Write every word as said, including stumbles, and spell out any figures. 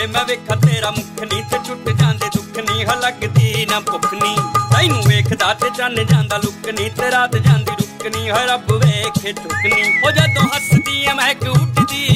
मैं वेखा तेरा मुख नी ते छुट जांदे दुख नी ह लगदी ना भुख नी तैनू वेखदा ते चन्न जांदा लुक नी ते रात जांदी रुक नी ह रब वेखे चुक नी ओ जदों हसदी ऐ महक उठदी